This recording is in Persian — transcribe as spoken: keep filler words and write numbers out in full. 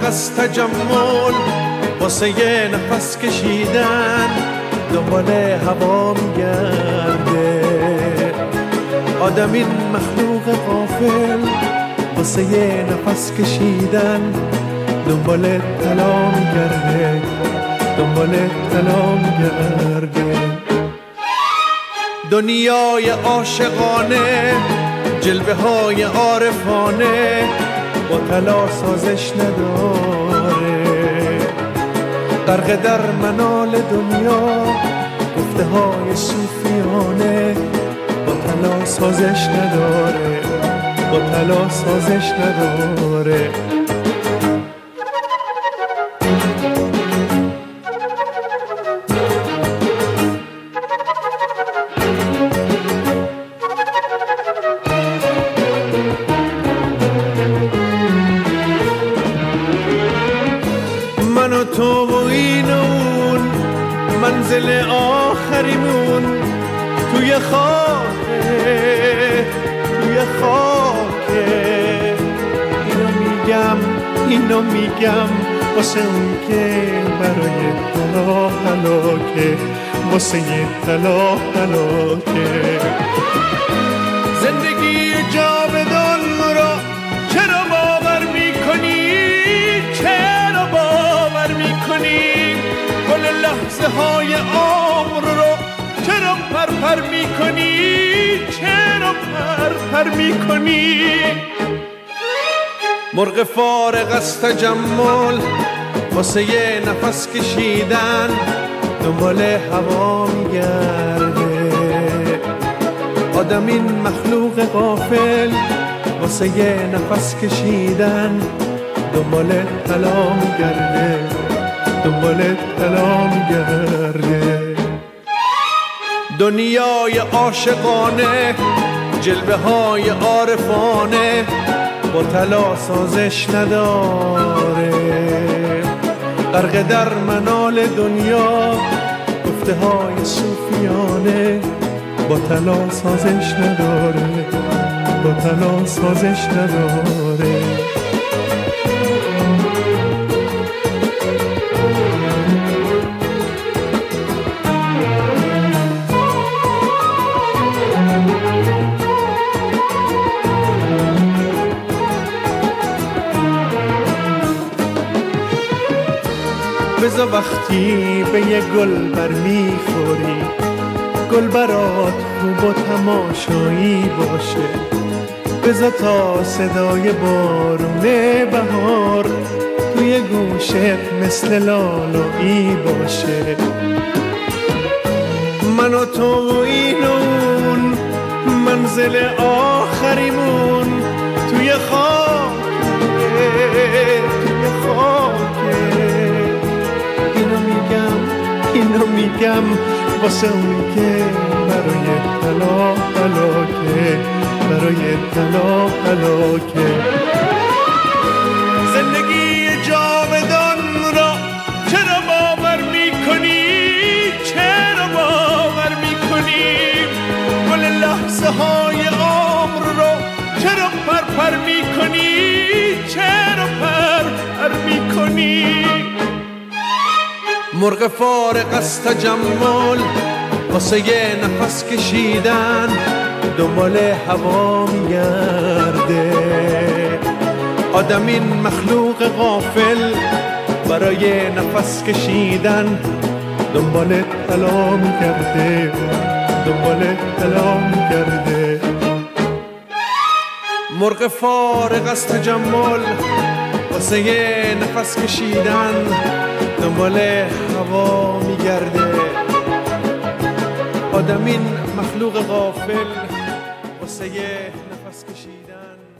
فارغ از تجمل واسه یه نفس کشیدن دنبال هوا میگرده. آدم این مخلوق غافل واسه یه نفس کشیدن دنبال طلا میگرده، دنبال طلا میگرده. دنیای عاشقانه جلوه های عارفانه با طلا سازش نداره. غرق در منال دنیا گفته های صوفیانه با طلا سازش نداره، با طلا سازش نداره. من و تو و این و اون منزل آخریمون توی خاکه، توی خاکه. اینو میگم اینو میگم واسه اون که برای طلا هلاکه، واسه یه طلا هلاکه. زندگی جاودان را چرا باور میکنی، چرا باور میکنی؟ گل لحظه های عمر رو چرا پرپر میکنی، چرا پرپر میکنی؟ مرغ فارغ از تجمل واسه یه نفس کشیدن دنبال هوا میگرده. آدم این مخلوق غافل واسه یه نفس کشیدن دنبال طلا میگرده، دنبال طلا میگرده. دنیای عاشقانه جلوه های عارفانه با طلا سازش نداره. غرق در منال دنیا گفته های صوفیانه با طلا سازش نداره، با طلا سازش نداره. بذار وقتی به یه گل بر میخوری گل برات خوب و تماشایی باشه. بذار تا صدای بارون بهار توی گوشت مثل لالایی باشه. من و تو و این و اون منزل آخریمون توی خاکه، توی خاکه. اینو میگم اینو میگم واسه اونی که برای طلا هلاکه، برای طلا هلاکه. زندگی جاودان را چرا باور میکنی، چرا باور میکنی؟ گل لحظه های عمر رو چرا پرپر میکنی، چرا پرپر میکنی؟ مرغ فارغ از تجمل واسه یه نفس کشیدن دنبال هوا میگرده. آدم این مخلوق غافل برای نفس کشیدن دنبال طلا میگرده، دنبال طلا میگرده. مرغ فارغ از تجمل واسه یه نفس کشیدن دنبال هوا میگرده. آدم این مخلوق غافل واسه یه نفس کشیدن